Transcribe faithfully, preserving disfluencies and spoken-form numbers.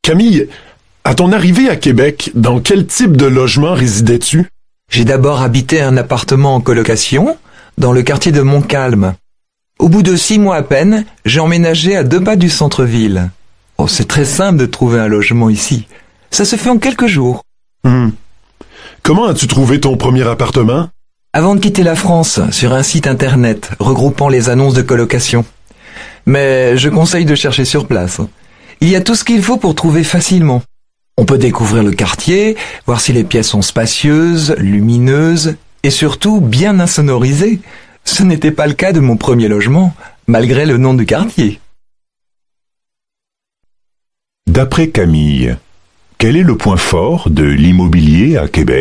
Camille, à ton arrivée à Québec, dans quel type de logement résidais-tu? J'ai d'abord habité un appartement en colocation, dans le quartier de Montcalm. Au bout de six mois à peine, j'ai emménagé à deux pas du centre-ville. Oh, c'est très simple de trouver un logement ici. Ça se fait en quelques jours. Hmm. Comment as-tu trouvé ton premier appartement? Avant de quitter la France, sur un site internet regroupant les annonces de colocation. Mais je conseille de chercher sur place. Il y a tout ce qu'il faut pour trouver facilement. On peut découvrir le quartier, voir si les pièces sont spacieuses, lumineuses et surtout bien insonorisées. Ce n'était pas le cas de mon premier logement, malgré le nom du quartier. D'après Camille, quel est le point fort de l'immobilier à Québec ?